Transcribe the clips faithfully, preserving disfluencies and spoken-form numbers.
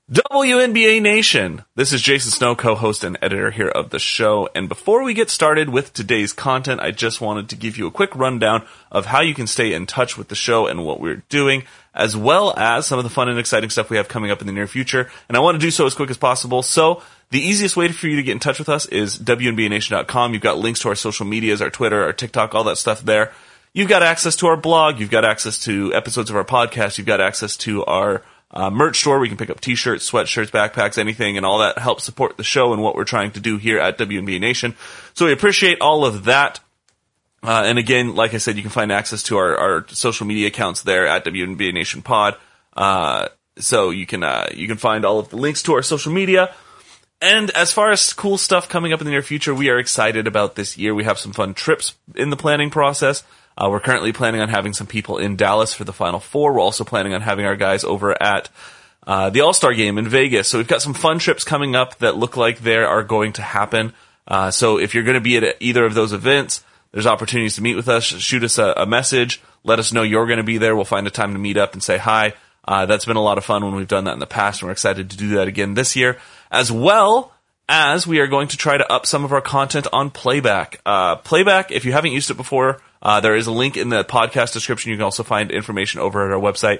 W N B A Nation. This is Jason Snow, co-host and editor here of the show. And before we get started with today's content, I just wanted to give you a quick rundown of how you can stay in touch with the show and what we're doing, as well as some of the fun and exciting stuff we have coming up in the near future. And I want to do so as quick as possible. So the easiest way for you to get in touch with us is W N B A nation dot com. You've got links to our social medias, our Twitter, our TikTok, all that stuff there. You've got access to our blog. You've got access to episodes of our podcast. You've got access to our Uh, merch store where you can pick up t-shirts, sweatshirts, backpacks, anything, and all that helps support the show and what we're trying to do here at W N B A Nation. So we appreciate all of that. Uh, and again, like I said, you can find access to our, our social media accounts there at W N B A Nation Pod. Uh, so you can, uh, you can find all of the links to our social media. And as far as cool stuff coming up in the near future, we are excited about this year. We have some fun trips in the planning process. Uh, we're currently planning on having some people in Dallas for the Final Four. We're also planning on having our guys over at uh, the All-Star Game in Vegas. So we've got some fun trips coming up that look like they are going to happen. Uh, so if you're going to be at either of those events, there's opportunities to meet with us. Shoot us a, a message. Let us know you're going to be there. We'll find a time to meet up and say hi. Uh, that's been a lot of fun when we've done that in the past, and we're excited to do that again this year, as well as we are going to try to up some of our content on Playback. Uh, Playback, if you haven't used it before, Uh, there is a link in the podcast description. You can also find information over at our website.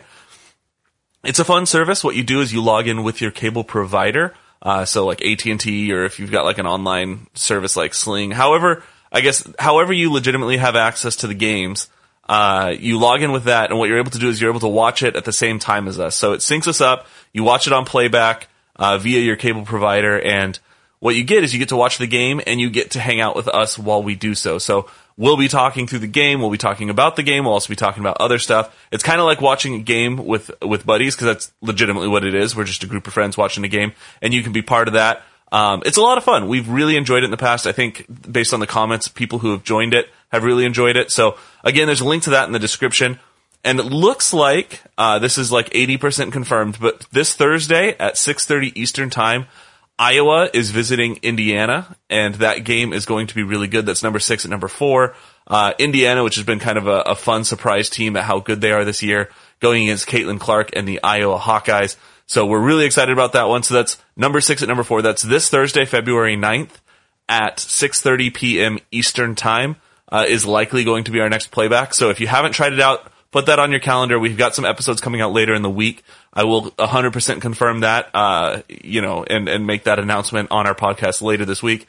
It's a fun service. What you do is you log in with your cable provider. Uh, so like A T and T, or if you've got like an online service like Sling. However, I guess, however you legitimately have access to the games, uh, you log in with that, and what you're able to do is you're able to watch it at the same time as us. So it syncs us up. You watch it on Playback, uh, via your cable provider, and what you get is you get to watch the game, and you get to hang out with us while we do so. So we'll be talking through the game. We'll be talking about the game. We'll also be talking about other stuff. It's kind of like watching a game with, with buddies, because that's legitimately what it is. We're just a group of friends watching a game, and you can be part of that. Um, it's a lot of fun. We've really enjoyed it in the past. I think based on the comments, people who have joined it have really enjoyed it. So again, there's a link to that in the description. And it looks like, uh, this is like eighty percent confirmed, but this Thursday at six thirty Eastern Time, Iowa is visiting Indiana, and that game is going to be really good. That's number six and number four. Uh, Indiana, which has been kind of a, a fun surprise team at how good they are this year, going against Caitlin Clark and the Iowa Hawkeyes. So we're really excited about that one. So that's number six and number four. That's this Thursday, February ninth at six thirty p.m. Eastern Time, uh, is likely going to be our next Playback. So if you haven't tried it out, put that on your calendar. We've got some episodes coming out later in the week. I will one hundred percent confirm that, uh, you know, and, and make that announcement on our podcast later this week.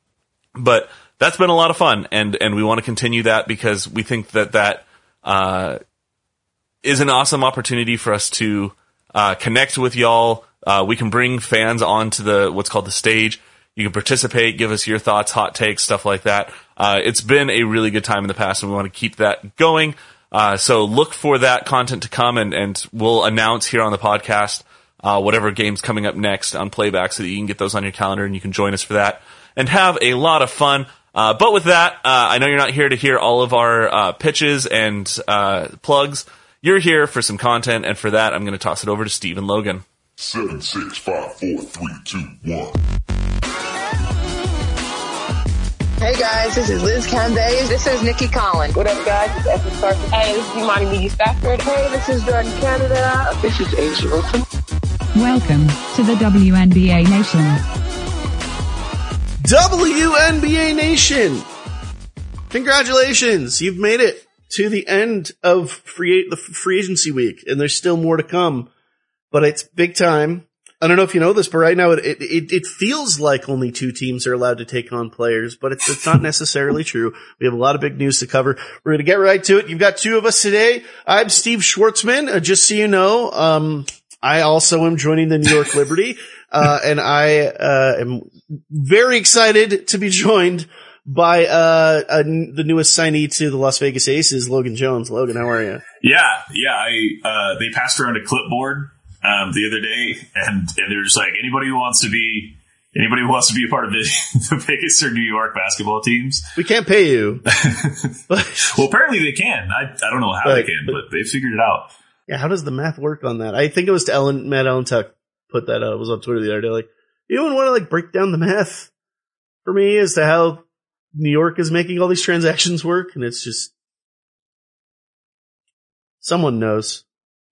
But that's been a lot of fun, and, and we want to continue that because we think that that, uh, is an awesome opportunity for us to, uh, connect with y'all. Uh, we can bring fans onto the, what's called the stage. You can participate, give us your thoughts, hot takes, stuff like that. Uh, it's been a really good time in the past, and we want to keep that going. Uh, so look for that content to come, and, and we'll announce here on the podcast, uh, whatever game's coming up next on Playback, so that you can get those on your calendar and you can join us for that and have a lot of fun. Uh, but with that, uh, I know you're not here to hear all of our, uh, pitches and, uh, plugs. You're here for some content, and for that, I'm going to toss it over to Stephen Logan. Seven, six, five, four, three, two, one. Hey guys, this is Liz Cambage. This is Nikki Collins. What up, guys? It's Evan Carson. Hey, this is Imani Media Stafford. Hey, this is Jordan Canada. This is Asia Wilson. Welcome to the W N B A Nation. W N B A Nation! Congratulations! You've made it to the end of free the free agency week, and there's still more to come. But it's big time. I don't know if you know this, but right now it, it it feels like only two teams are allowed to take on players, but it's, it's not necessarily true. We have a lot of big news to cover. We're going to get right to it. You've got two of us today. I'm Steve Schwartzman. Uh, just so you know, um, I also am joining the New York Liberty, uh, and I uh, am very excited to be joined by uh, a, the newest signee to the Las Vegas Aces, Logan Jones. Logan, how are you? Yeah, yeah. I uh, they passed around a clipboard Um, the other day, and, and they're just like, anybody who wants to be, anybody who wants to be a part of the, the Vegas or New York basketball teams. We can't pay you. But, well, apparently they can. I, I don't know how but, they can, but, but they figured it out. Yeah, how does the math work on that? I think it was to Ellen, Matt Allentuck put that out. It was on Twitter the other day. Like, you don't want to like break down the math for me as to how New York is making all these transactions work, and it's just someone knows.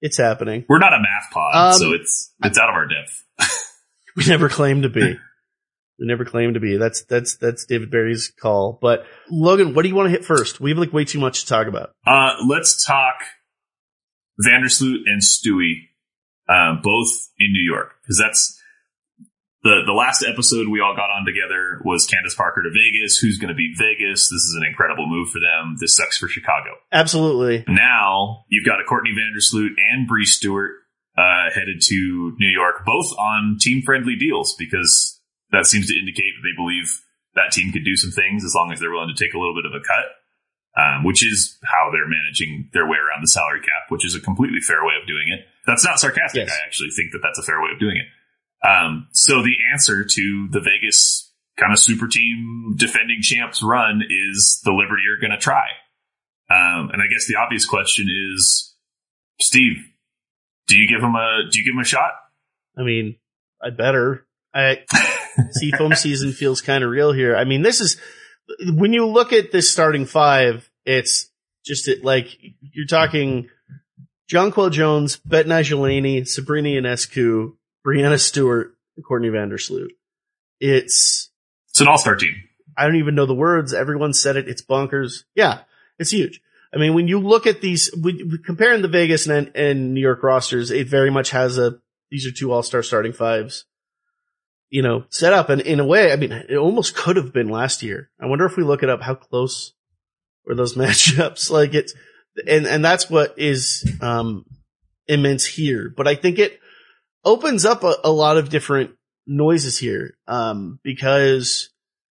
It's happening. We're not a math pod, Um, so it's it's out of our depth. We never claimed to be. We never claimed to be. That's that's that's David Barry's call. But Logan, what do you want to hit first? We have like way too much to talk about. Uh, let's talk Vandersloot and Stewie, uh, both in New York, because that's the the last episode we all got on together was Candace Parker to Vegas. Who's going to beat Vegas? This is an incredible move for them. This sucks for Chicago. Absolutely. Now you've got a Courtney Vandersloot and Bree Stewart uh, headed to New York, both on team friendly deals, because that seems to indicate that they believe that team could do some things as long as they're willing to take a little bit of a cut, um, which is how they're managing their way around the salary cap, which is a completely fair way of doing it. That's not sarcastic. Yes. I actually think that that's a fair way of doing it. Um, so the answer to the Vegas kind of super team defending champs run is the Liberty are going to try. Um, and I guess the obvious question is, Steve, do you give him a, do you give him a shot? I mean, I better. I Seafoam season feels kind of real here. I mean, this is, when you look at this starting five, it's just it, like, you're talking Jonquel Jones, Betnai Jelani, Sabrina Ionescu, Brianna Stewart, and Courtney Vandersloot. It's, It's an all-star team. I don't even know the words. Everyone said it. It's bonkers. Yeah, it's huge. I mean, when you look at these, we, we comparing the Vegas and, and New York rosters, it very much has a, these are two all-star starting fives, you know, set up. And in a way, I mean, it almost could have been last year. I wonder if we look it up, how close were those matchups? Like it's, and, and that's what is, um, immense here. But I think it opens up a, a lot of different noises here. Um, because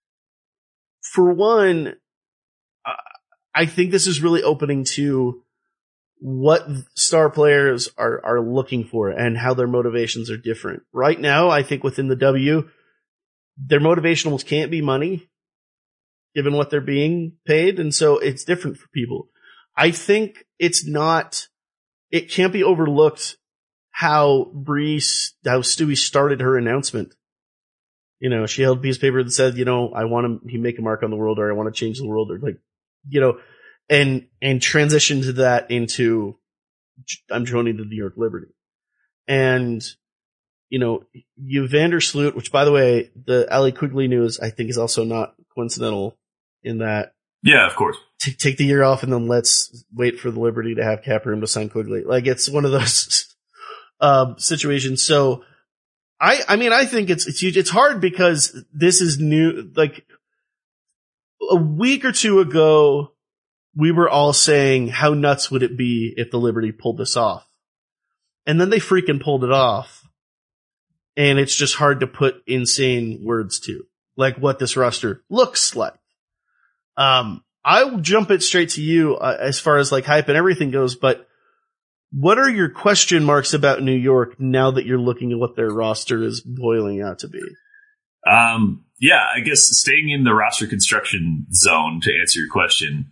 for one, I think this is really opening to what star players are, are looking for and how their motivations are different. Right now, I think within the W, their motivation almost can't be money, given what they're being paid. And so it's different for people. I think it's not, it can't be overlooked how Bree, how Stewie started her announcement. You know, she held a piece of paper that said, you know, I want to make a mark on the world, or I want to change the world, or like, you know, and, and transition to that into, I'm joining the New York Liberty. And, you know, you Vandersloot, which by the way, the Ali Quigley news, I think is also not coincidental in that. Yeah, of course. T- take the year off and then let's wait for the Liberty to have cap room to sign Quigley. Like it's one of those, um, situations. So I, I mean, I think it's, it's huge. It's hard because this is new, like a week or two ago, we were all saying, how nuts would it be if the Liberty pulled this off? And then they freaking pulled it off. And it's just hard to put insane words to, like what this roster looks like. Um, I'll jump it straight to you uh, as far as like hype and everything goes, but what are your question marks about New York now that you're looking at what their roster is boiling out to be? Um, yeah, I guess staying in the roster construction zone to answer your question.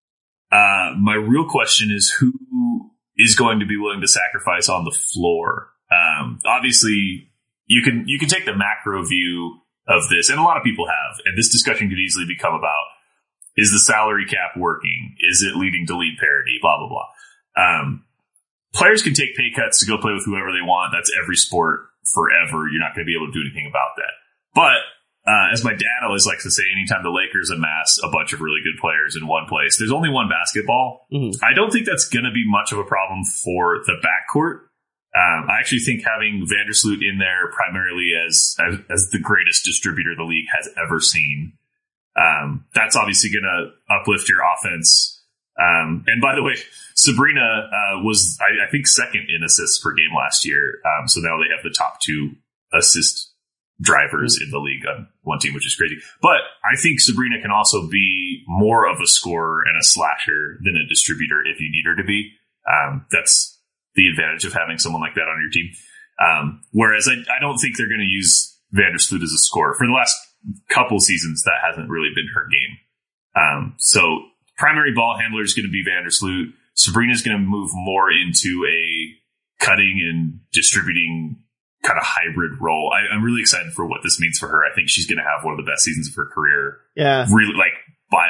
Uh, my real question is who is going to be willing to sacrifice on the floor? Um, obviously you can, you can take the macro view of this, and a lot of people have, and this discussion could easily become about, is the salary cap working? Is it leading to league parity? Blah, blah, blah. Um, players can take pay cuts to go play with whoever they want. That's every sport forever. You're not going to be able to do anything about that. But Uh, as my dad always likes to say, anytime the Lakers amass a bunch of really good players in one place, there's only one basketball. Mm-hmm. I don't think that's going to be much of a problem for the backcourt. Um, I actually think having Vandersloot in there primarily as, as, as the greatest distributor the league has ever seen, um, that's obviously going to uplift your offense. Um, and by the way, Sabrina uh, was, I, I think, second in assists per game last year. Um, so now they have the top two assist drivers in the league on one team, which is crazy. But I think Sabrina can also be more of a scorer and a slasher than a distributor if you need her to be. Um, that's the advantage of having someone like that on your team. Um, whereas I, I don't think they're going to use Vandersloot as a scorer. For the last couple seasons, that hasn't really been her game. Um, so primary ball handler is going to be Vandersloot. Sabrina's going to move more into a cutting and distributing kind of hybrid role. I, I'm really excited for what this means for her. I think she's going to have one of the best seasons of her career. Yeah. Really, like, by a,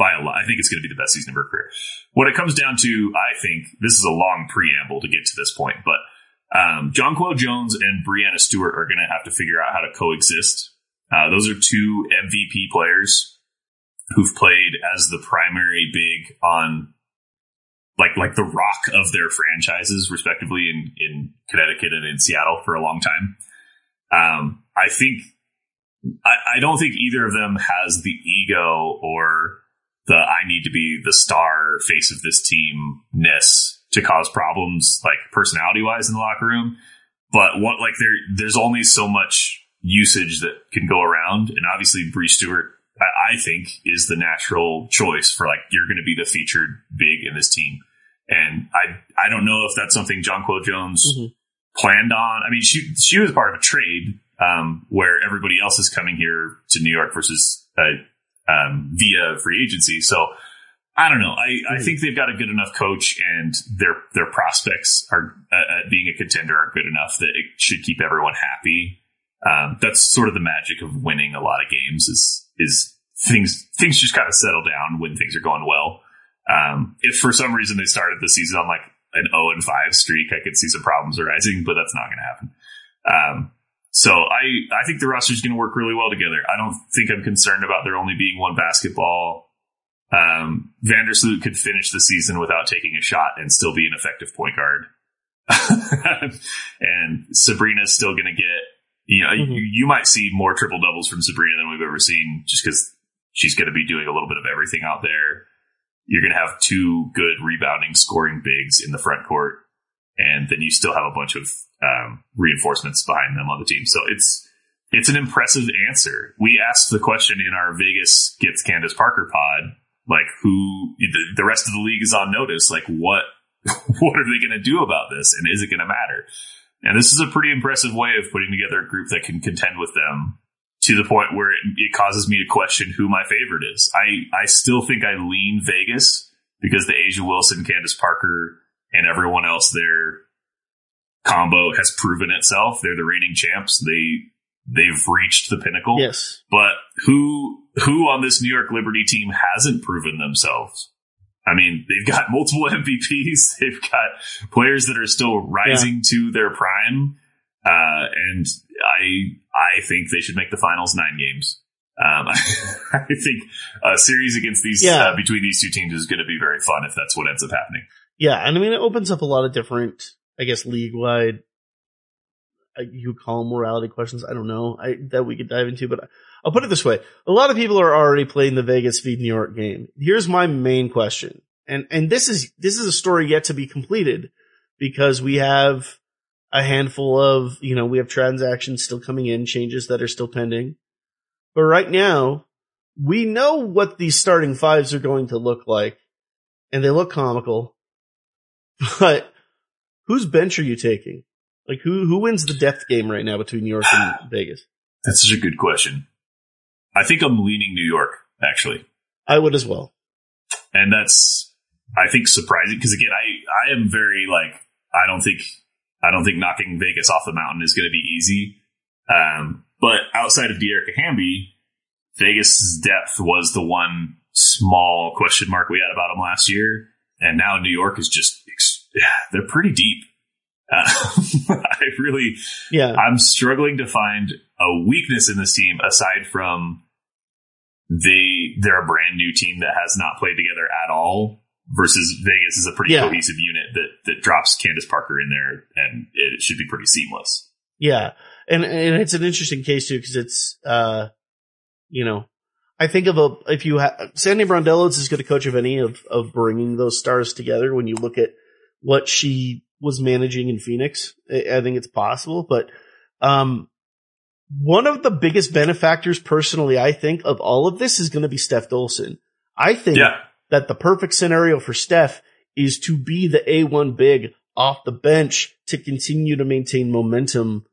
by a lot. I think it's going to be the best season of her career. What it comes down to, I think, this is a long preamble to get to this point, but um, Jonquel Jones and Breanna Stewart are going to have to figure out how to coexist. Uh, those are two M V P players who've played as the primary big on like like the rock of their franchises, respectively, in, in Connecticut and in Seattle for a long time. Um, I think I, I don't think either of them has the ego or the I need to be the star face of this team-ness to cause problems, like personality-wise in the locker room. But what like there there's only so much usage that can go around, and obviously Bree Stewart, I, I think, is the natural choice for like you're going to be the featured big in this team. And I I don't know if that's something Jonquel Jones mm-hmm. planned on. I mean, she she was part of a trade um, where everybody else is coming here to New York versus uh, um, via free agency. So I don't know. I, mm-hmm. I think they've got a good enough coach, and their their prospects are uh, being a contender are good enough that it should keep everyone happy. Um, that's sort of the magic of winning a lot of games is is things things just kind of settle down when things are going well. Um, if for some reason they started the season on like an oh and five streak, I could see some problems arising, but that's not going to happen. Um, so I, I think the roster is going to work really well together. I don't think I'm concerned about there only being one basketball. Um, Vandersloot could finish the season without taking a shot and still be an effective point guard. And Sabrina's still going to get, you know, mm-hmm. you, you might see more triple doubles from Sabrina than we've ever seen just because she's going to be doing a little bit of everything out there. You're going to have two good rebounding, scoring bigs in the front court, and then you still have a bunch of um, reinforcements behind them on the team. So it's it's an impressive answer. We asked the question in our Vegas Gets Candace Parker pod, like who the, the rest of the league is on notice. Like what what are they going to do about this, and is it going to matter? And this is a pretty impressive way of putting together a group that can contend with them, to the point where it, it causes me to question who my favorite is. I, I still think I lean Vegas because the Asia Wilson, Candace Parker, and everyone else there combo has proven itself. They're the reigning champs. They, they've reached the pinnacle. Yes. But who, who on this New York Liberty team hasn't proven themselves? I mean, they've got multiple M V Ps. They've got players that are still rising yeah. to their prime. Uh, and I, I think they should make the finals nine games. Um, I think a series against these, yeah. uh, between these two teams is going to be very fun if that's what ends up happening. Yeah. And I mean, it opens up a lot of different, I guess, league wide, uh, you would call them morality questions. I don't know I, that we could dive into, but I'll put it this way. A lot of people are already playing the Vegas v New York game. Here's my main question. And, and this is, this is a story yet to be completed because we have a handful of, you know, we have transactions still coming in, changes that are still pending. But right now, we know what these starting fives are going to look like, and they look comical. But whose bench are you taking? Like, who who wins the depth game right now between New York and Vegas? That's such a good question. I think I'm leaning New York, actually. I would as well. And that's, I think, surprising, because again, I, I am very, like, I don't think... I don't think knocking Vegas off the mountain is going to be easy. Um, but outside of De'Arica Hamby, Vegas' depth was the one small question mark we had about them last year. And now New York is just, they're pretty deep. Uh, I really, yeah. I'm struggling to find a weakness in this team aside from they, they're a brand new team that has not played together at all. Versus Vegas is a pretty yeah. cohesive unit that, that drops Candace Parker in there, and it should be pretty seamless. Yeah. And, and it's an interesting case too, because it's, uh, you know, I think of a, if you have, Sandy Brondello is as good a coach of any of, of bringing those stars together. When you look at what she was managing in Phoenix, I think it's possible. But, um, one of the biggest benefactors personally, I think, of all of this is going to be Steph Dolson. I think. Yeah. That the perfect scenario for Steph is to be the A one big off the bench to continue to maintain momentum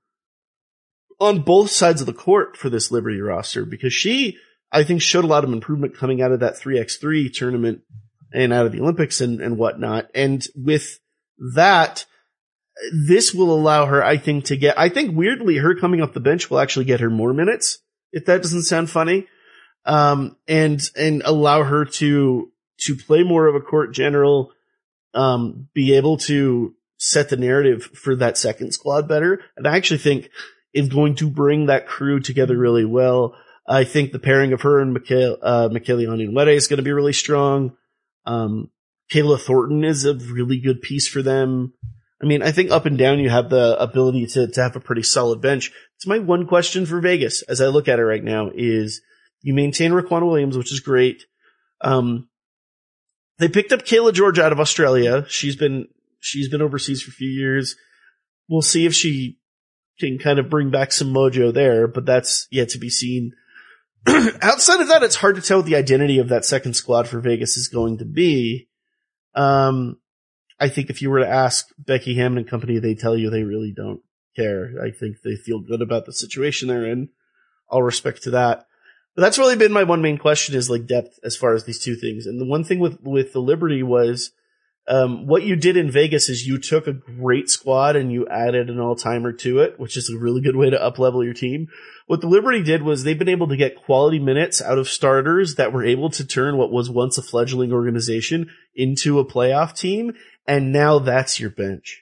on both sides of the court for this Liberty roster, because she, I think, showed a lot of improvement coming out of that three by three tournament and out of the Olympics and, and whatnot. And with that, this will allow her, I think, to get, I think weirdly, her coming off the bench will actually get her more minutes, if that doesn't sound funny. um, and and allow her to to play more of a court general, um, be able to set the narrative for that second squad better. And I actually think is going to bring that crew together really well. I think the pairing of her and Mikhail, uh, Michaela Onyenwere is going to be really strong. Um, Kayla Thornton is a really good piece for them. I mean, I think up and down you have the ability to, to have a pretty solid bench. It's my one question for Vegas as I look at it right now is you maintain Raquan Williams, which is great. Um, they picked up Kayla George out of Australia. She's been, she's been overseas for a few years. We'll see if she can kind of bring back some mojo there, but that's yet to be seen. Outside of that, it's hard to tell what the identity of that second squad for Vegas is going to be. Um, I think if you were to ask Becky Hammon and company, they tell you they really don't care. I think they feel good about the situation they're in. All respect to that. But that's really been my one main question is like depth as far as these two things. And the one thing with, with the Liberty was, um, what you did in Vegas is you took a great squad and you added an all-timer to it, which is a really good way to up-level your team. What the Liberty did was they've been able to get quality minutes out of starters that were able to turn what was once a fledgling organization into a playoff team. And now that's your bench.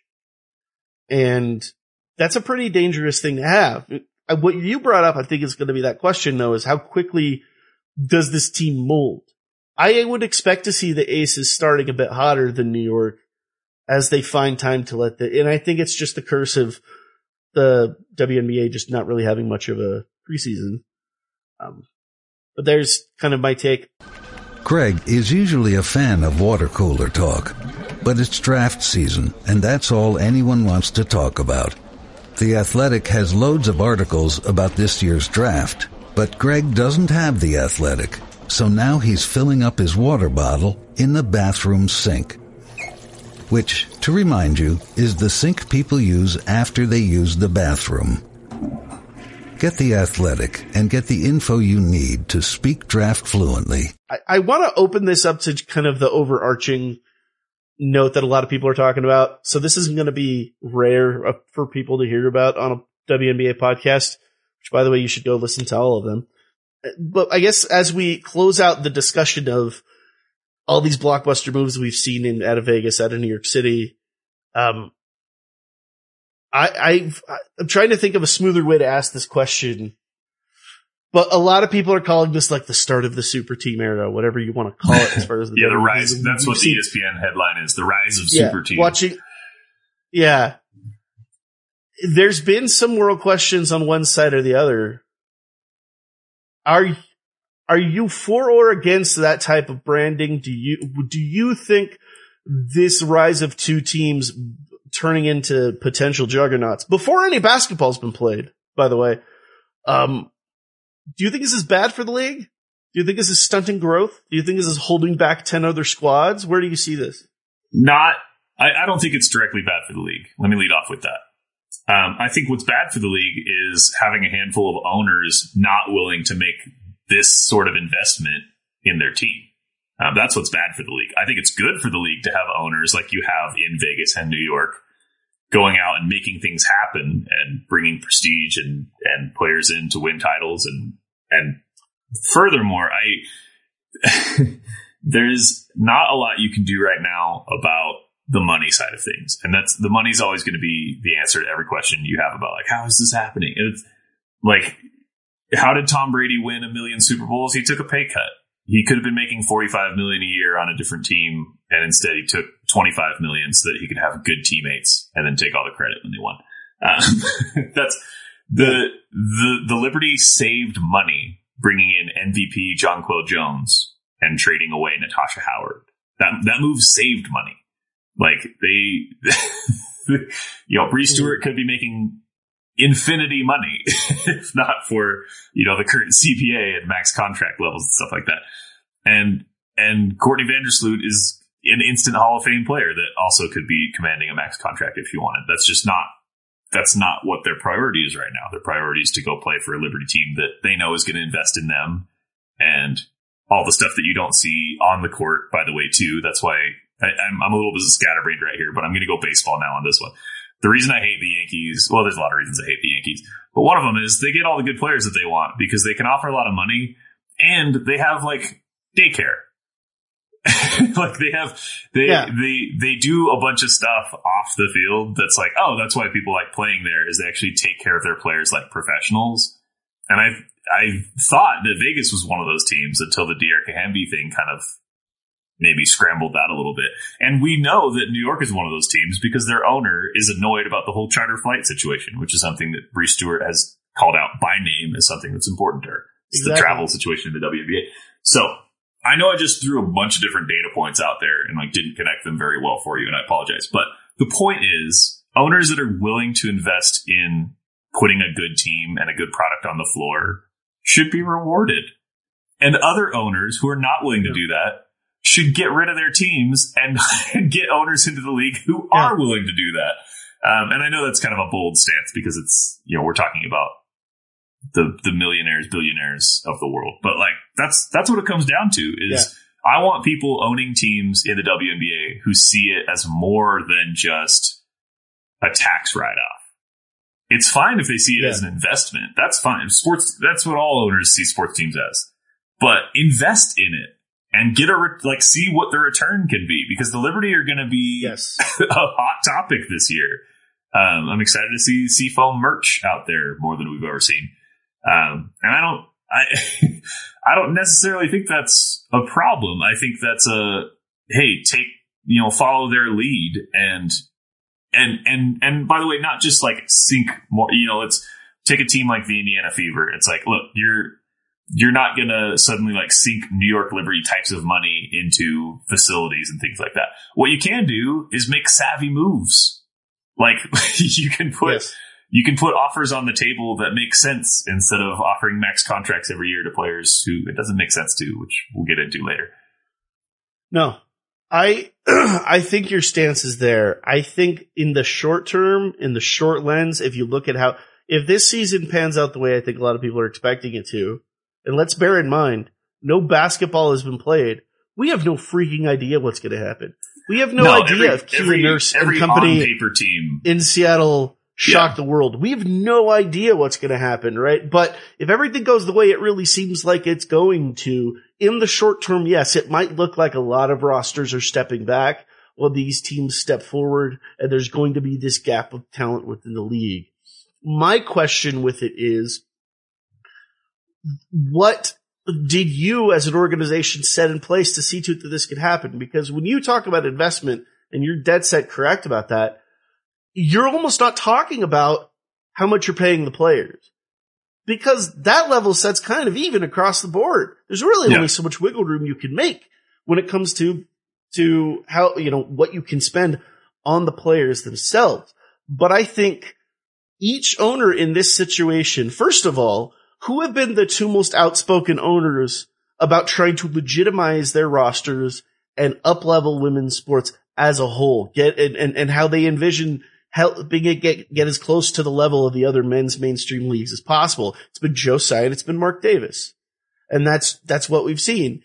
And that's a pretty dangerous thing to have. What you brought up, I think is going to be that question though, is how quickly does this team mold? I would expect to see the Aces starting a bit hotter than New York as they find time to let the, and I think it's just the curse of the W N B A just not really having much of a preseason. Um, but there's kind of my take. Greg is usually a fan of water cooler talk, but it's draft season, and that's all anyone wants to talk about. The Athletic has loads of articles about this year's draft, but Greg doesn't have The Athletic, so now he's filling up his water bottle in the bathroom sink. Which, to remind you, is the sink people use after they use the bathroom. Get The Athletic and get the info you need to speak draft fluently. I, I want to open this up to kind of the overarching note that a lot of people are talking about. So this isn't going to be rare for people to hear about on a W N B A podcast, which, by the way, you should go listen to all of them. But I guess as we close out the discussion of all these blockbuster moves we've seen in out of Vegas, out of New York City, um, I, I've, I'm trying to think of a smoother way to ask this question. But a lot of people are calling this like the start of the super team era, whatever you want to call it as far as the yeah, the rise. That's what the E S P N headline is, the rise of yeah, super team. Watching, yeah. There's been some moral questions on one side or the other. Are are you for or against that type of branding? Do you do you think this rise of two teams turning into potential juggernauts before any basketball's been played, by the way, um, do you think this is bad for the league? Do you think this is stunting growth? Do you think this is holding back ten other squads? Where do you see this? Not, I, I don't think it's directly bad for the league. Let me lead off with that. Um, I think what's bad for the league is having a handful of owners not willing to make this sort of investment in their team. Um, that's what's bad for the league. I think it's good for the league to have owners like you have in Vegas and New York going out and making things happen and bringing prestige and, and players in to win titles. And, and furthermore, I, there's not a lot you can do right now about the money side of things. And that's, the money's always going to be the answer to every question you have about like, how is this happening? It's like, how did Tom Brady win a million Super Bowls? He took a pay cut. He could have been making forty-five million a year on a different team, and instead he took twenty-five million so that he could have good teammates and then take all the credit when they won. Um, that's the the the Liberty saved money bringing in M V P Jonquel Jones and trading away Natasha Howard. That that move saved money. Like they, you know, Bree Stewart could be making infinity money if not for, you know, the current C P A and max contract levels and stuff like that. And, and Courtney Vandersloot is an instant Hall of Fame player that also could be commanding a max contract if you wanted. That's just not, that's not what their priority is right now. Their priority is to go play for a Liberty team that they know is going to invest in them and all the stuff that you don't see on the court, by the way, too. That's why I, I'm, I'm a little bit scatterbrained right here, but I'm going to go baseball now on this one. The reason I hate the Yankees, well, there's a lot of reasons I hate the Yankees, but one of them is they get all the good players that they want because they can offer a lot of money and they have like daycare. Like they have, they, Yeah. they, they do a bunch of stuff off the field that's like, oh, that's why people like playing there, is they actually take care of their players like professionals. And I, I thought that Vegas was one of those teams until the Dearica Hamby thing kind of maybe scrambled that a little bit. And we know that New York is one of those teams because their owner is annoyed about the whole charter flight situation, which is something that Bree Stewart has called out by name as something that's important to her. It's Exactly. the travel situation in the W N B A. So I know I just threw a bunch of different data points out there and like didn't connect them very well for you, and I apologize. But the point is, owners that are willing to invest in putting a good team and a good product on the floor should be rewarded. And other owners who are not willing to do that should get rid of their teams and, and get owners into the league who Yeah. are willing to do that. Um, and I know that's kind of a bold stance because it's, you know, we're talking about the the millionaires, billionaires of the world. But like that's that's what it comes down to is Yeah. I want people owning teams in the W N B A who see it as more than just a tax write-off. It's fine if they see it Yeah. as an investment. That's fine. Sports, that's what all owners see sports teams as. But invest in it and get a, re- like, see what the return can be, because the Liberty are going to be Yes. a hot topic this year. Um, I'm excited to see Seafoam merch out there more than we've ever seen. Um, and I don't, I, I don't necessarily think that's a problem. I think that's a, hey, take, you know, follow their lead and, and, and, and by the way, not just like sink more, you know, let's take a team like the Indiana Fever. It's like, look, you're, you're not going to suddenly like sink New York Liberty types of money into facilities and things like that. What you can do is make savvy moves. Like you can put, Yes. you can put offers on the table that make sense instead of offering max contracts every year to players who it doesn't make sense to, which we'll get into later. No, I I think your stance is there. I think in the short term, in the short lens, if you look at how, if this season pans out the way I think a lot of people are expecting it to, and let's bear in mind, no basketball has been played. We have no freaking idea what's going to happen. We have no, No, idea every- if Keelan every- Nurse every and company on-paper team. in Seattle shock Yeah. the world. We have no idea what's going to happen, right? But if everything goes the way it really seems like it's going to, in the short term, yes, it might look like a lot of rosters are stepping back while these teams step forward, and there's going to be this gap of talent within the league. My question with it is, what did you as an organization set in place to see to it that this could happen? Because when you talk about investment, and you're dead set correct about that, you're almost not talking about how much you're paying the players, because that level set's kind of even across the board. There's really Yeah. only so much wiggle room you can make when it comes to, to how, you know, what you can spend on the players themselves. But I think each owner in this situation, first of all, who have been the two most outspoken owners about trying to legitimize their rosters and up-level women's sports as a whole, get and, and, and how they envision helping it get, get as close to the level of the other men's mainstream leagues as possible. It's been Joe Tsai and it's been Mark Davis. And that's, that's what we've seen.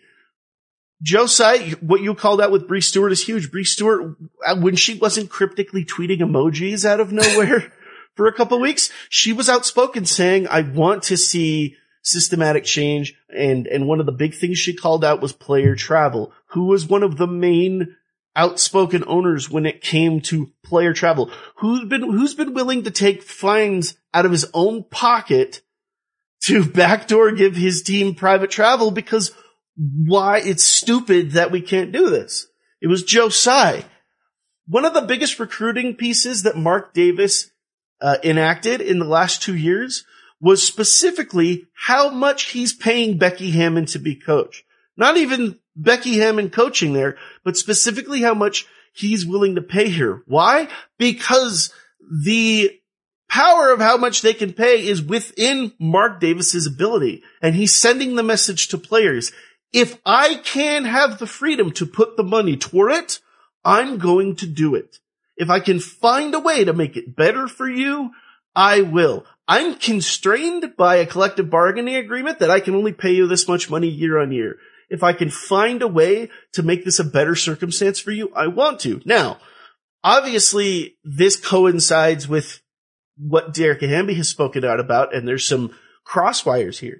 Joe Tsai, what you called out with Bree Stewart is huge. Bree Stewart, when she wasn't cryptically tweeting emojis out of nowhere for a couple of weeks, she was outspoken saying, I want to see systematic change. And, and one of the big things she called out was player travel, who was one of the main outspoken owners when it came to player travel. Who's been, who's been willing to take fines out of his own pocket to backdoor give his team private travel? Because why? It's stupid that we can't do this. It was Joe Tsai. One of the biggest recruiting pieces that Mark Davis uh, enacted in the last two years was specifically how much he's paying Becky Hammon to be coach. Not even Becky Hammon coaching there, but specifically how much he's willing to pay her. Why? Because the power of how much they can pay is within Mark Davis's ability. And he's sending the message to players. If I can have the freedom to put the money toward it, I'm going to do it. If I can find a way to make it better for you, I will. I'm constrained by a collective bargaining agreement that I can only pay you this much money year on year. If I can find a way to make this a better circumstance for you, I want to. Now, obviously, this coincides with what Dearica Hamby has spoken out about, and there's some crosswires here.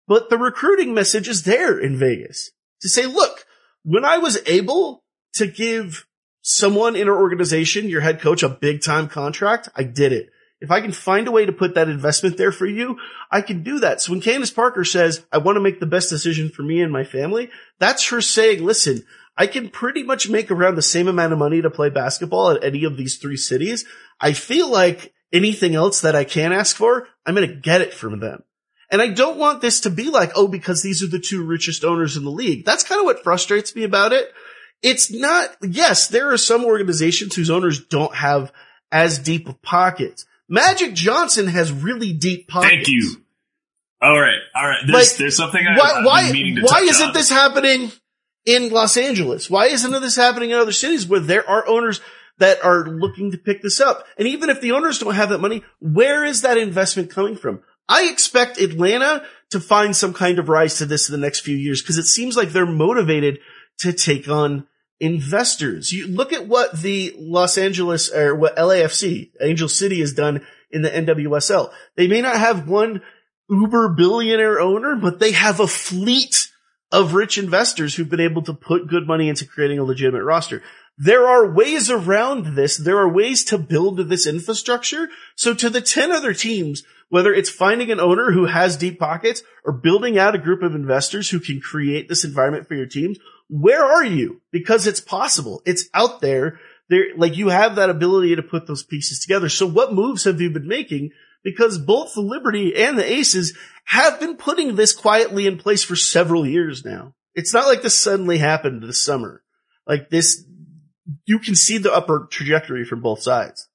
but the recruiting message is there in Vegas to say, look, when I was able to give someone in our organization, your head coach, a big time contract, I did it. If I can find a way to put that investment there for you, I can do that. So when Candace Parker says, I want to make the best decision for me and my family, that's her saying, listen, I can pretty much make around the same amount of money to play basketball at any of these three cities. I feel like anything else that I can ask for, I'm going to get it from them. And I don't want this to be like, oh, because these are the two richest owners in the league. That's kind of what frustrates me about it. It's not, yes, there are some organizations whose owners don't have as deep of pockets. Magic Johnson has really deep pockets. Thank you. All right. All right. There's, like, there's something I, why, I've why, been meaning to why touch isn't on. this happening in Los Angeles? Why isn't this happening in other cities where there are owners that are looking to pick this up? And even if the owners don't have that money, where is that investment coming from? I expect Atlanta to find some kind of rise to this in the next few years because it seems like they're motivated to take on investors. You look at what the Los Angeles or what L A F C, Angel City, has done in the N W S L. They may not have one uber billionaire owner, but they have a fleet of rich investors who've been able to put good money into creating a legitimate roster. There are ways around this. There are ways to build this infrastructure. So to the ten other teams, whether it's finding an owner who has deep pockets or building out a group of investors who can create this environment for your teams, where are you? Because it's possible. It's out there. There, like you have that ability to put those pieces together. So what moves have you been making? Because both the Liberty and the Aces have been putting this quietly in place for several years now. It's not like this suddenly happened this summer. Like this, you can see the upward trajectory from both sides.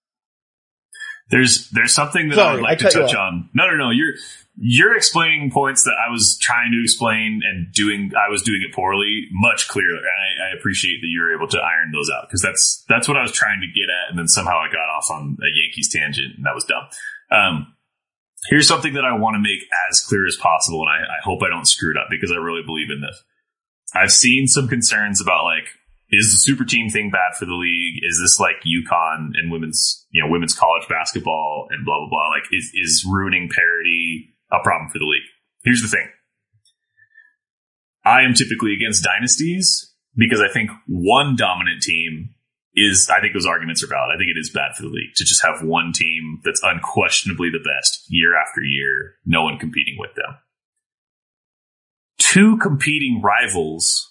There's there's something that Sorry, I would like I to cut touch you off. on. No, no, no. You're you're explaining points that I was trying to explain and doing. I was doing it poorly, much clearer. And I, I appreciate that you were able to iron those out because that's that's what I was trying to get at. And then somehow I got off on a Yankees tangent, and that was dumb. Um, here's something that I want to make as clear as possible, and I, I hope I don't screw it up because I really believe in this. I've seen some concerns about like, is the super team thing bad for the league? Is this like UConn and women's, you know, women's college basketball and blah, blah, blah? Like, is, is ruining parity a problem for the league? Here's the thing. I am typically against dynasties because I think one dominant team is, I think those arguments are valid. I think it is bad for the league to just have one team that's unquestionably the best year after year, no one competing with them. Two competing rivals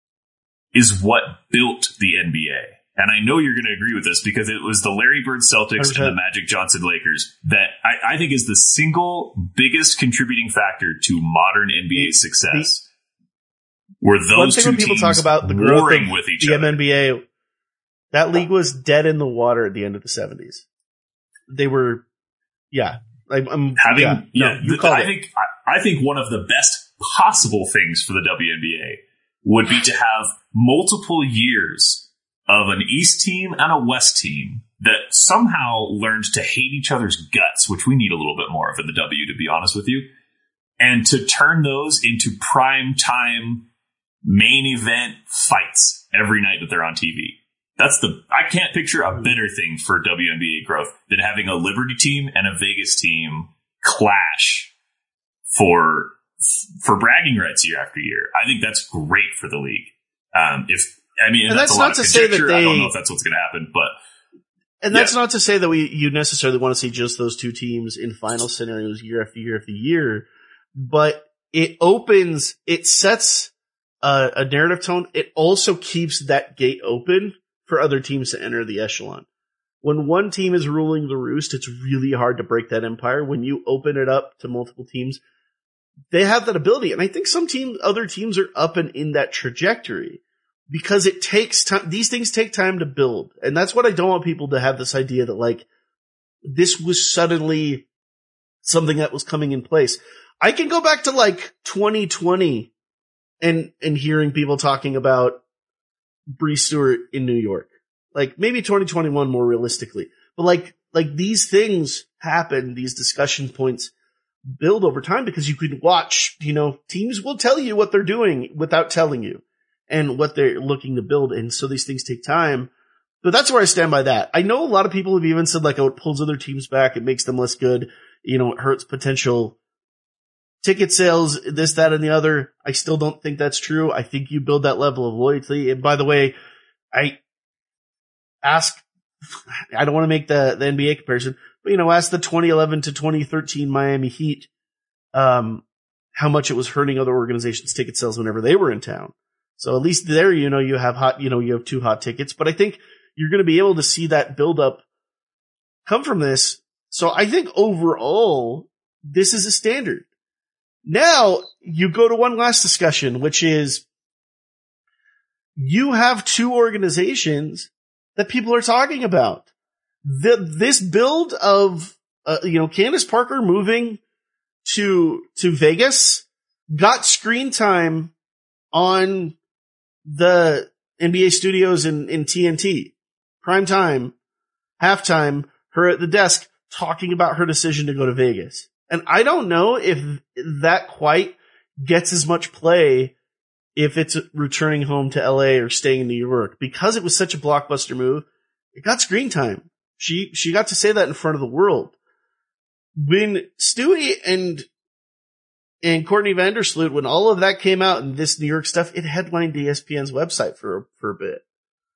is what built the N B A. And I know you're going to agree with this because it was the Larry Bird Celtics and the Magic Johnson Lakers that I, I think is the single biggest contributing factor to modern N B A success. Were those One thing two when people teams talk about the growth warring of with each the other. N B A, that league was dead in the water at the end of the seventies. They were, yeah. I'm, I'm Having, yeah, yeah, no, you th- called I it. think I, I think one of the best possible things for the W N B A would be to have multiple years of an East team and a West team that somehow learned to hate each other's guts, which we need a little bit more of in the W, to be honest with you, and to turn those into prime time main event fights every night that they're on T V. That's the, I can't picture a better thing for W N B A growth than having a Liberty team and a Vegas team clash for, for bragging rights year after year. I think that's great for the league. Um, if, I mean, And that's, that's a lot not of to say that conjecture. I they- don't know if that's what's going to happen, but And that's yeah. not to say that we you necessarily want to see just those two teams in final scenarios year after year after year, but it opens, it sets a, a narrative tone. It also keeps that gate open for other teams to enter the echelon. When one team is ruling the roost, it's really hard to break that empire. When you open it up to multiple teams, they have that ability. And I think some teams, other teams are up and in that trajectory because it takes time. These things take time to build. And that's what I don't want people to have this idea that like this was suddenly something that was coming in place. I can go back to like twenty twenty and, and hearing people talking about Bree Stewart in New York, like maybe twenty twenty-one more realistically, but like, like these things happen, these discussion points build over time because you can watch, you know, teams will tell you what they're doing without telling you and what they're looking to build. And so these things take time, but that's where I stand by that. I know a lot of people have even said like, oh, it pulls other teams back. It makes them less good. You know, it hurts potential ticket sales, this, that, and the other. I still don't think that's true. I think you build that level of loyalty. And by the way, I ask, I don't want to make the, the N B A comparison, but you know, ask the twenty eleven to twenty thirteen Miami Heat, um, how much it was hurting other organizations' ticket sales whenever they were in town. So at least there, you know, you have hot, you know, you have two hot tickets, but I think you're going to be able to see that build up come from this. So I think overall, this is a standard. Now you go to one last discussion, which is you have two organizations that people are talking about. The, this build of, uh, you know, Candace Parker moving to, to Vegas got screen time on the N B A studios in, in T N T. Prime time, halftime, her at the desk talking about her decision to go to Vegas. And I don't know if that quite gets as much play if it's returning home to L A or staying in New York. Because it was such a blockbuster move, it got screen time. She, she got to say that in front of the world. When Stewie and, and Courtney Vandersloot, when all of that came out and this New York stuff, it headlined E S P N's website for, for a bit.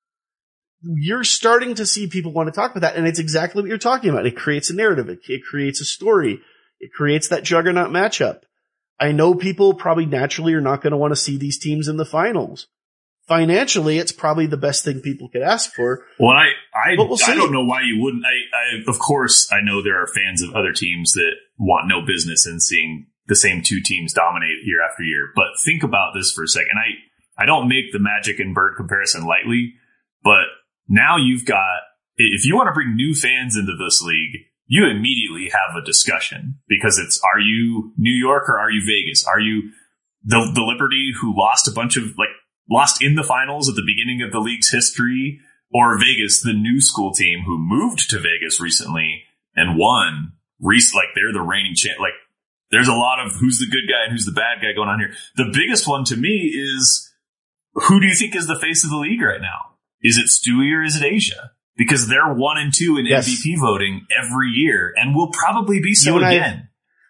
You're starting to see people want to talk about that, and it's exactly what you're talking about. It creates a narrative. It, it creates a story. It creates that juggernaut matchup. I know people probably naturally are not going to want to see these teams in the finals. Financially, it's probably the best thing people could ask for. Well, I I, we'll I don't know why you wouldn't. I, I of course I know there are fans of other teams that want no business in seeing the same two teams dominate year after year. But think about this for a second. I I don't make the Magic and Bird comparison lightly, but now you've got, if you want to bring new fans into this league, you immediately have a discussion because it's, are you New York or are you Vegas? Are you the the Liberty who lost a bunch of, like, lost in the finals at the beginning of the league's history, or Vegas, the new school team who moved to Vegas recently and won? Reese, like, they're the reigning champ. Like, there's a lot of who's the good guy and who's the bad guy going on here. The biggest one to me is, who do you think is the face of the league right now? Is it Stewie or is it Asia? Because they're one and two in yes. M V P voting every year and will probably be so again. Have,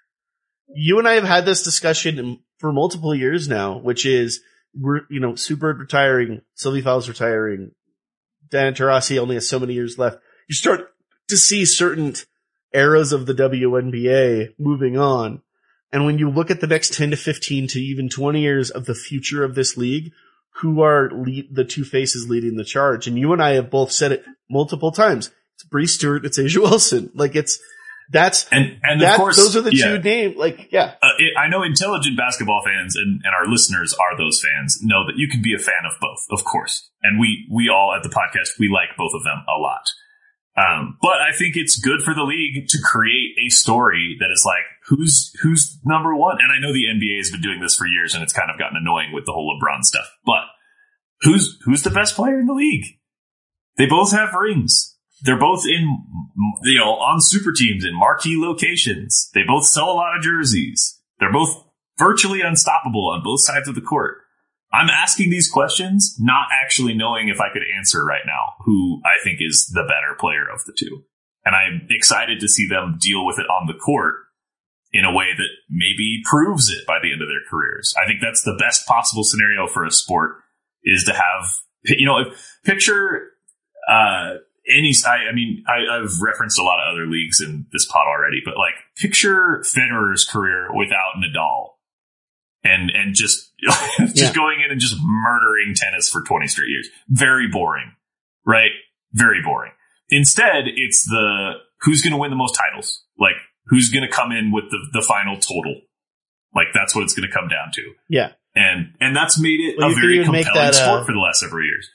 you and I have had this discussion for multiple years now, which is, we're, you know, Sue Bird retiring, Sylvie Fowles retiring, Dan Taurasi only has so many years left. You start to see certain eras of the W N B A moving on. And when you look at the next ten to fifteen to even twenty years of the future of this league, who are lead, the two faces leading the charge? And you and I have both said it multiple times. It's Bree Stewart, it's Asia Wilson. Like, it's, that's, and, and that, of course, those are the yeah. two names. Like, yeah. Uh, it, I know intelligent basketball fans and, and our listeners are those fans know that you can be a fan of both, of course. And we, we all at the podcast, we like both of them a lot. Um, but I think it's good for the league to create a story that is like, who's, who's number one? And I know the N B A has been doing this for years and it's kind of gotten annoying with the whole LeBron stuff, but who's, who's the best player in the league? They both have rings. They're both in, you know, on super teams in marquee locations. They both sell a lot of jerseys. They're both virtually unstoppable on both sides of the court. I'm asking these questions, not actually knowing if I could answer right now who I think is the better player of the two. And I'm excited to see them deal with it on the court in a way that maybe proves it by the end of their careers. I think that's the best possible scenario for a sport, is to have, you know, if, picture, uh, any, I, I mean, I, I've referenced a lot of other leagues in this pod already, but like, picture Federer's career without Nadal. And, and just, just yeah. going in and just murdering tennis for twenty straight years. Very boring, right? Very boring. Instead, it's the, who's going to win the most titles? Like, who's going to come in with the, the final total? Like, that's what it's going to come down to. Yeah. And, and that's made it well, a very compelling that, uh, sport for the last several years.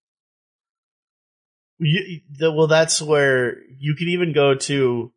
You, the, well, that's where you can even go to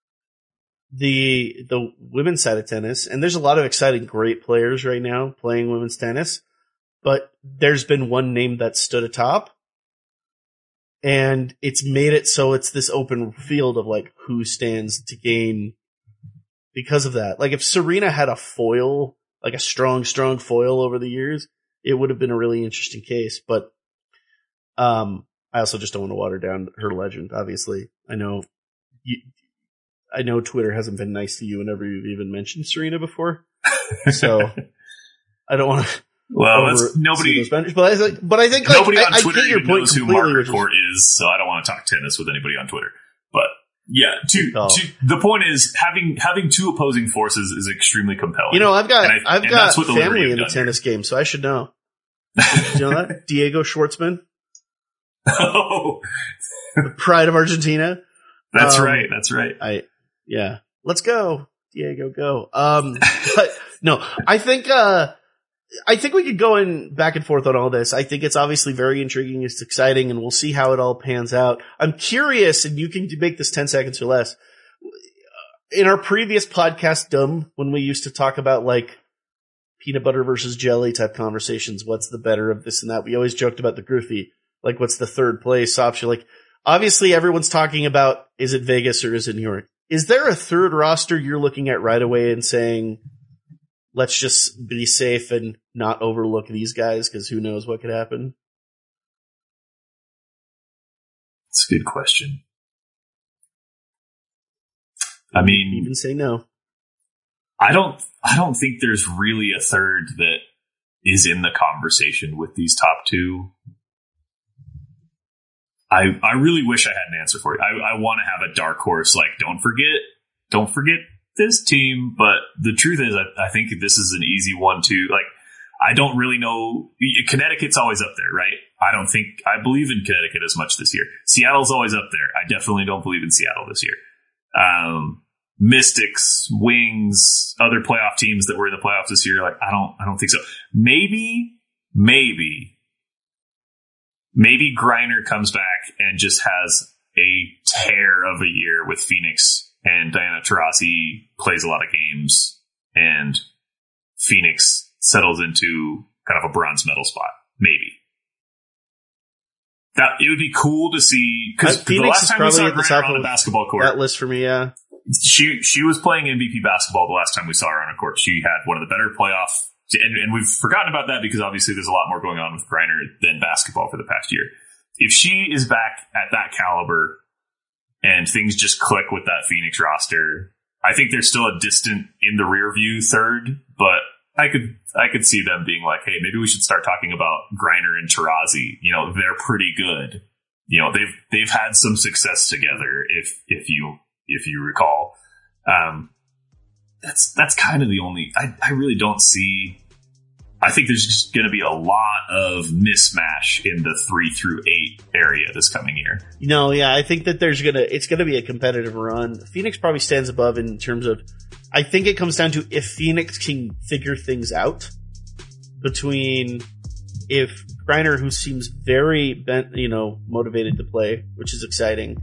the the women's side of tennis, and there's a lot of exciting, great players right now playing women's tennis, but there's been one name that stood atop, and it's made it so it's this open field of like who stands to gain because of that. Like if Serena had a foil, like a strong, strong foil over the years, it would have been a really interesting case. But um, I also just don't want to water down her legend. Obviously, I know you. I know Twitter hasn't been nice to you whenever you've even mentioned Serena before. So I don't want to. Well, that's nobody. Those benches, but I think, but I think like, nobody on I, Twitter I get your even point knows who completely. Margaret Court is, so I don't want to talk tennis with anybody on Twitter. But yeah, to, oh. to the point is having having two opposing forces is extremely compelling. You know, I've got I, I've got the family in the tennis game, so I should know. Did you know that? Diego Schwartzman, oh, the pride of Argentina. That's um, right. That's right. I yeah. Let's go, Diego. Go. Um, but no, I think. Uh, I think we could go in back and forth on all this. I think it's obviously very intriguing. It's exciting, and we'll see how it all pans out. I'm curious, and you can make this ten seconds or less. In our previous podcast, Dumb, when we used to talk about like peanut butter versus jelly type conversations, what's the better of this and that? We always joked about the Groothy, like what's the third place option? Like obviously everyone's talking about, is it Vegas or is it New York? Is there a third roster you're looking at right away and saying, let's just be safe and not overlook these guys because who knows what could happen? That's a good question. I mean, even say no. I don't. I don't think there's really a third that is in the conversation with these top two. I I really wish I had an answer for you. I, I want to have a dark horse. Like, don't forget, don't forget this team. But the truth is, I, I think this is an easy one to like. I don't really know. Connecticut's always up there, right? I don't think I believe in Connecticut as much this year. Seattle's always up there. I definitely don't believe in Seattle this year. Um, Mystics, Wings, other playoff teams that were in the playoffs this year, like I don't, I don't think so. Maybe, maybe, maybe Griner comes back and just has a tear of a year with Phoenix, and Diana Taurasi plays a lot of games, and Phoenix settles into kind of a bronze medal spot. Maybe. That it would be cool to see, because the last time we saw Griner on a basketball court, that list for me, yeah. She she was playing M V P basketball the last time we saw her on a court. She had one of the better playoff, and, and we've forgotten about that because obviously there's a lot more going on with Griner than basketball for the past year. If she is back at that caliber and things just click with that Phoenix roster, I think there's still a distant in the rear view third, but I could I could see them being like, hey, maybe we should start talking about Griner and Taurasi. You know, they're pretty good. You know, they've they've had some success together. If if you if you recall, um, that's that's kind of the only. I I really don't see. I think there's just going to be a lot of mismatch in the three through eight area this coming year. You know, yeah, I think that there's gonna it's gonna be a competitive run. Phoenix probably stands above in terms of. I think it comes down to if Phoenix can figure things out between if Griner, who seems very bent, you know, motivated to play, which is exciting.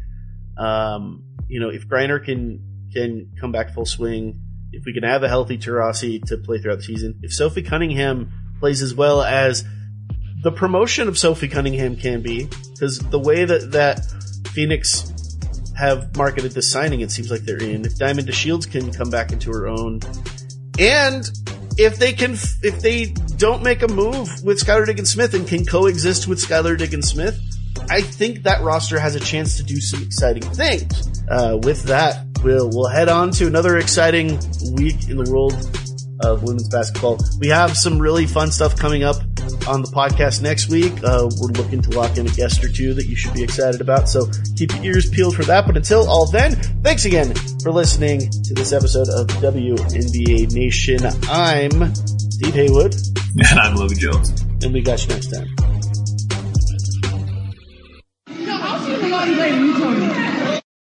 Um, you know, if Griner can can come back full swing, if we can have a healthy Taurasi to play throughout the season, if Sophie Cunningham plays as well as the promotion of Sophie Cunningham can be, because the way that, that Phoenix have marketed this signing, it seems like they're in. If Diamond DeShields can come back into her own, and if they can, if they don't make a move with Skylar Diggins-Smith and can coexist with Skylar Diggins-Smith, I think that roster has a chance to do some exciting things. Uh, with that, we'll we'll head on to another exciting week in the world of women's basketball. We have some really fun stuff coming up on the podcast next week. Uh, we're looking to lock in a guest or two that you should be excited about, so keep your ears peeled for that. But until all then, thanks again for listening to this episode of W N B A Nation. I'm Steve Haywood. And I'm Logan Jones. And we got you next time. No, I'll see you in the lobby later. You told me.